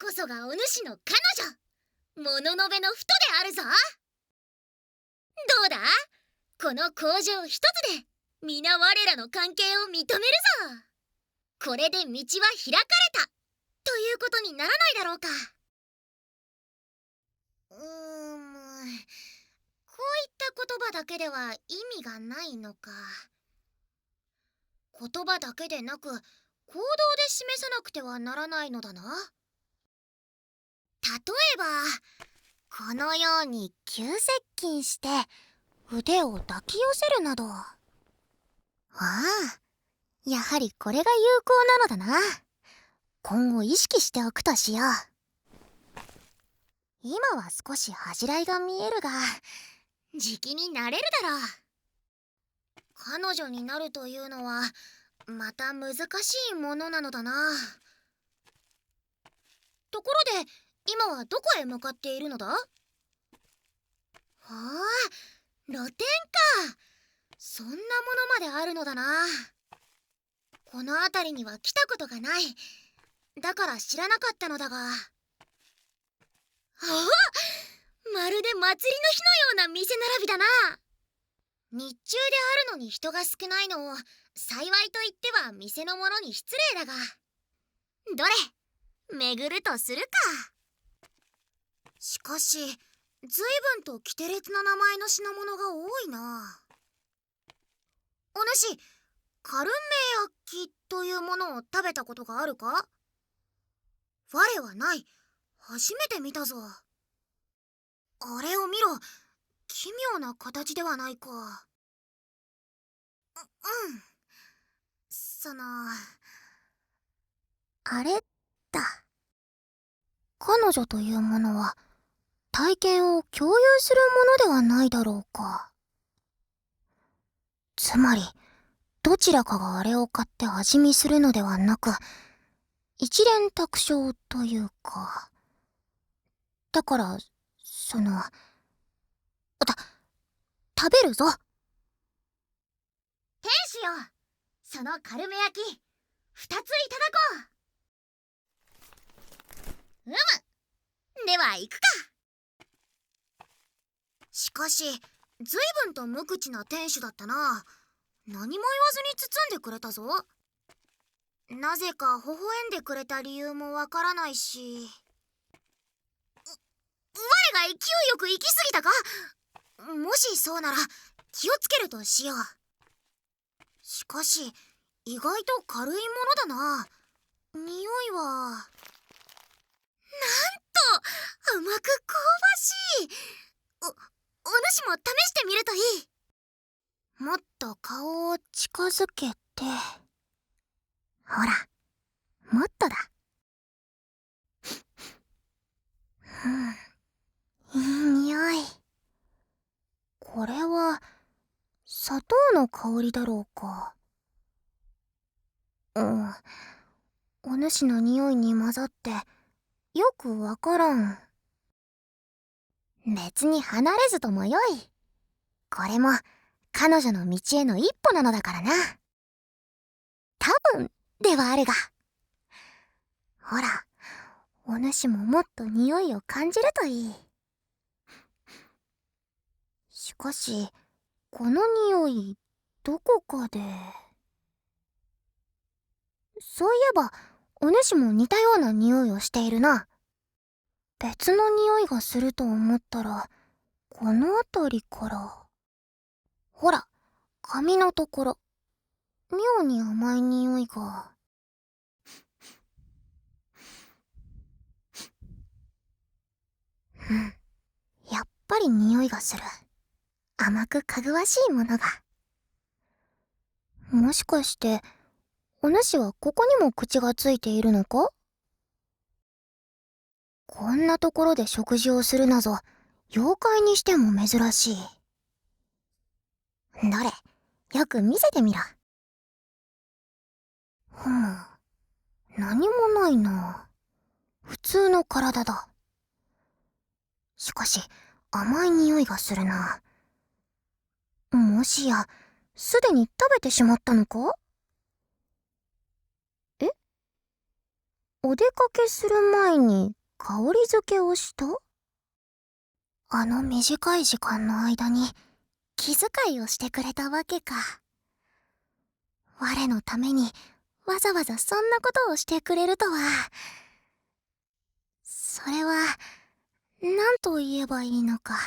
こそがお主の彼女、もののべのふとであるぞ。どうだ、この工場一つで皆我らの関係を認めるぞ。これで道は開かれたということにならないだろうか。こういった言葉だけでは意味がないのか。言葉だけでなく行動で示さなくてはならないのだな。例えばこのように急接近して腕を抱き寄せるなど。ああ、やはりこれが有効なのだな。今後意識しておくとしよう。今は少し恥じらいが見えるが、じきになれるだろう。彼女になるというのはまた難しいものなのだな。ところで今はどこへ向かっているのだ？ああ、露店か。そんなものまであるのだな。この辺りには来たことがない。だから知らなかったのだが。ああ、まるで祭りの日のような店並びだな。日中であるのに人が少ないのを幸いと言っては店の者に失礼だが。どれ、巡るとするか。しかし随分と奇て烈な名前の品物が多いな。お主、カルメ焼きというものを食べたことがあるか？我はない。初めて見たぞ。あれを見ろ。奇妙な形ではないか。あれだ。彼女というものは体験を共有するものではないだろうか。つまりどちらかがあれを買って味見するのではなく、一蓮托生というか。だから食べるぞ。天使よ、そのカルメ焼き2ついただこう。では行くか。しかし随分と無口な店主だったな。何も言わずに包んでくれたぞ。なぜか微笑んでくれた理由もわからないし。我が勢いよく行き過ぎたか？もしそうなら気をつけるとしよう。しかし意外と軽いものだな。匂いはなんと甘く香ばしい。お主も試してみるといい。もっと顔を近づけて。ほら、もっとだ。いい匂い。これは砂糖の香りだろうか。お主の匂いに混ざってよくわからん。別に離れずともよい。これも彼女の道への一歩なのだからな。多分ではあるが。ほら、お主ももっと匂いを感じるといい。しかしこの匂いどこかで。そういえばお主も似たような匂いをしているな。別の匂いがすると思ったらこの辺りから。ほら、髪のところ妙に甘い匂いが。やっぱり匂いがする。甘くかぐわしいものが。もしかしてお主はここにも口がついているのか？こんなところで食事をするなぞ妖怪にしても珍しい。どれ、よく見せてみろ。何もないな。普通の体だ。しかし甘い匂いがするな。もしやすでに食べてしまったのか？ お出かけする前に香り付けをした？あの短い時間の間に気遣いをしてくれたわけか。我のためにわざわざそんなことをしてくれるとは。それは何と言えばいいのか。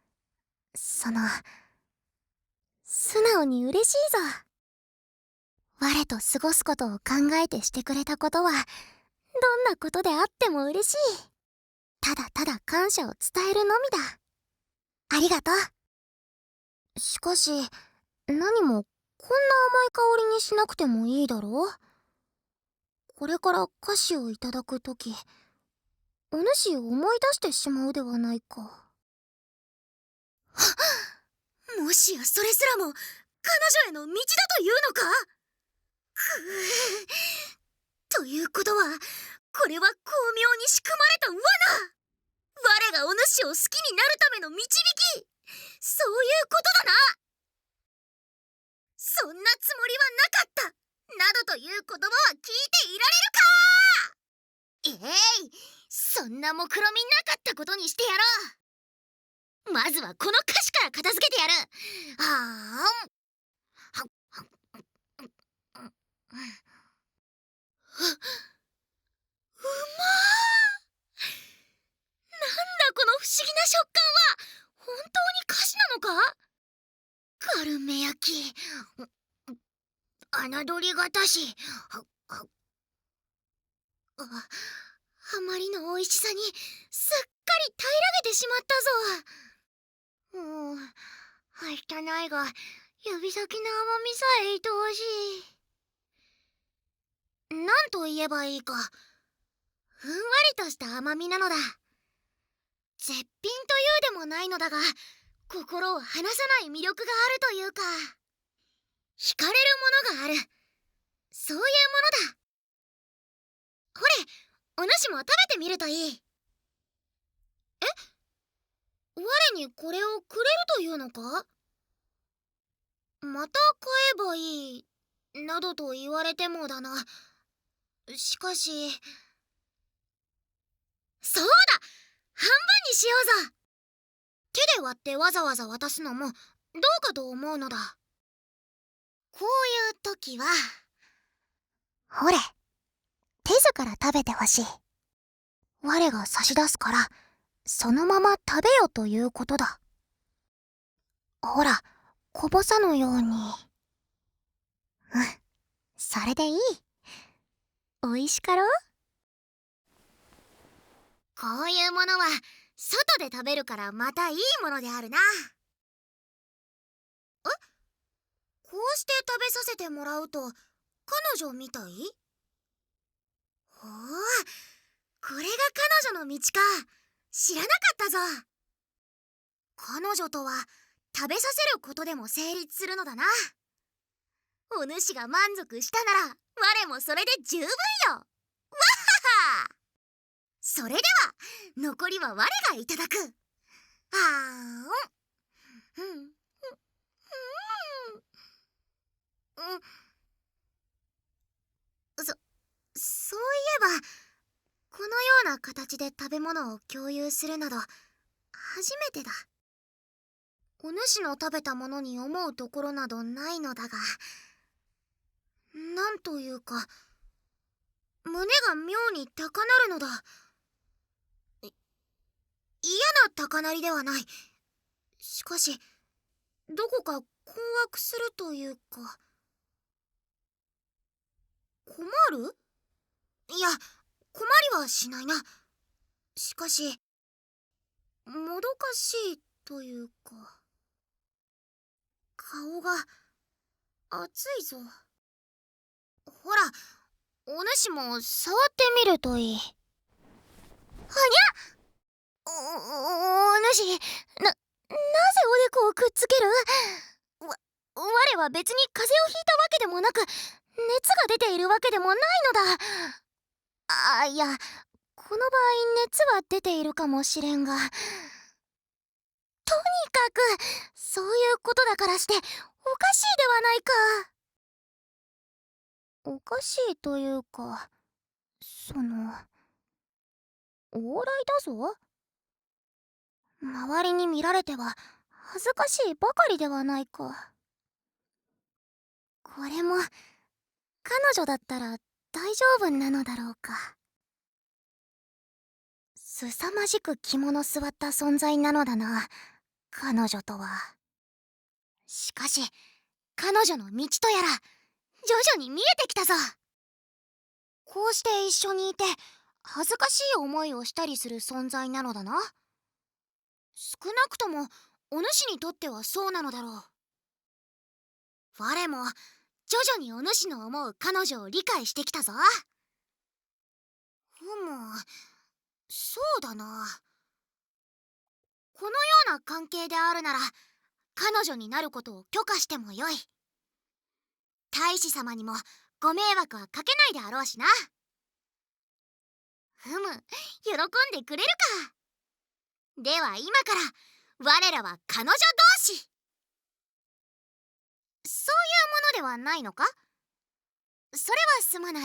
素直に嬉しいぞ。我と過ごすことを考えてしてくれたことは、どんなことであっても嬉しい。ただただ感謝を伝えるのみだ。ありがとう。しかし、何もこんな甘い香りにしなくてもいいだろう。これから菓子をいただくとき、お主を思い出してしまうではないか。 もしやそれすらも彼女への道だというのか。ということは、これは巧妙に仕組まれた罠。我がお主を好きになるための導き、そういうことだな。そんなつもりはなかった、などという言葉は聞いていられるか。そんな目論みなかったことにしてやろう。まずはこの歌詞から片付けてやる。うまー。なんだこの不思議な食感は。本当に菓子なのか。カルメ焼き、侮りがたし。あまりの美味しさにすっかり平らげてしまったぞ。はしたないが、指先の甘みさえ愛おしい。なんと言えばいいか。ふんわりとした甘みなのだ。絶品というでもないのだが、心を離さない魅力があるというか、惹かれるものがある、そういうものだ。ほれ、お主も食べてみるといい。我にこれをくれるというのか。また買えばいいなどと言われてもだな。しかし、そうだ、半分にしようぞ。手で割ってわざわざ渡すのもどうかと思うのだ。こういう時は、 ほれ、手ずから食べてほしい。我が差し出すから、そのまま食べよということだ。ほら、こぼさぬように。それでいい。おいしかろう。 こういうものは外で食べるからまたいいものであるな。こうして食べさせてもらうと彼女みたい。ほう、これが彼女の道か。知らなかったぞ。彼女とは食べさせることでも成立するのだな。お主が満足したなら我もそれで十分よ。わっはは。それでは残りは我がいただく。あーん。うん。そういえば、このような形で食べ物を共有するなど初めてだ。お主の食べたものに思うところなどないのだが、なんというか胸が妙に高鳴るのだ。嫌な高鳴りではない。しかしどこか困惑するというか。困る？いや、困りはしないな。しかしもどかしいというか。顔が熱いぞ。ほら、お主も触ってみるといい。はにゃ。お主、なぜおでこをくっつける？我は別に風邪をひいたわけでもなく、熱が出ているわけでもないのだ。いや、この場合熱は出ているかもしれんが、とにかくそういうことだからしておかしいではないか。おかしいというか、 往来だぞ。周りに見られては恥ずかしいばかりではないか。これも彼女だったら大丈夫なのだろうか。凄まじく肝の据わった存在なのだな、彼女とは。しかし彼女の道とやら徐々に見えてきたぞ。こうして一緒にいて恥ずかしい思いをしたりする存在なのだな。少なくともお主にとってはそうなのだろう。我も徐々にお主の思う彼女を理解してきたぞ。そうだな。このような関係であるなら彼女になることを許可してもよい。大使様にもご迷惑はかけないであろうしな。喜んでくれるか。では今から我らは彼女同士。そういうものではないのか。それはすまない。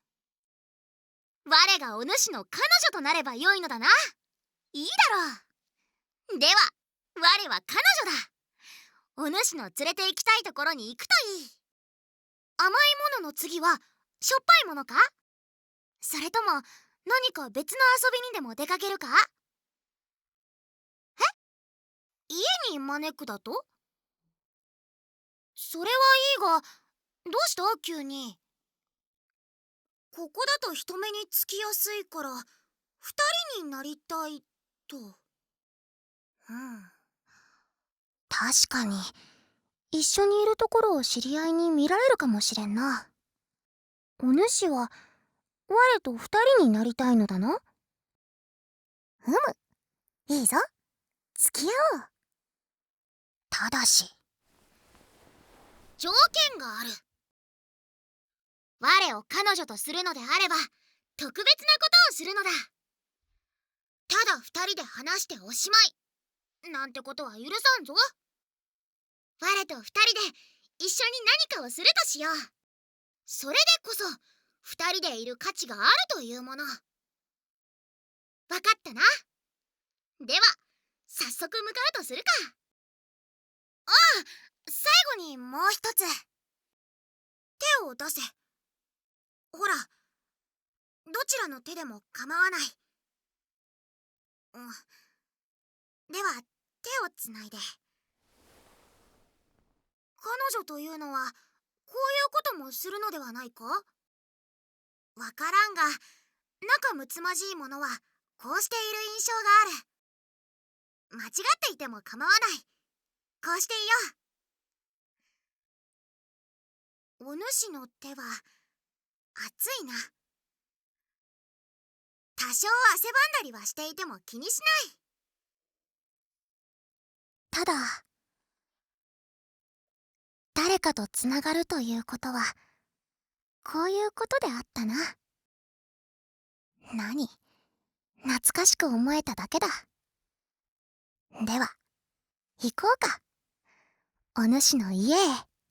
我がお主の彼女となればよいのだな。いいだろう。では我は彼女だ。お主の連れて行きたいところに行くといい。甘いものの次はしょっぱいものか。それとも何か別の遊びにでも出かけるか。家に招くだと。それはいいが、どうした急に。ここだと人目につきやすいから二人になりたいと。確かに一緒にいるところを知り合いに見られるかもしれんな。お主は我と二人になりたいのだな。いいぞ、付き合おう。ただし条件がある。我を彼女とするのであれば特別なことをするのだ。ただ二人で話しておしまいなんてことは許さんぞ。我と二人で一緒に何かをするとしよう。それでこそ二人でいる価値があるというもの。わかったな。では早速向かうとするか。ああ、最後にもう一つ。手を出せ。ほら、どちらの手でも構わない。では手をつないで。彼女というのはこういうこともするのではないか。わからんが仲睦まじいものはこうしている印象がある。間違っていても構わない。こうしていよう。お主の手は熱いな。多少汗ばんだりはしていても気にしない。ただ誰かとつながるということはこういうことであったな。何、懐かしく思えただけだ。では行こうか、お主の家へ。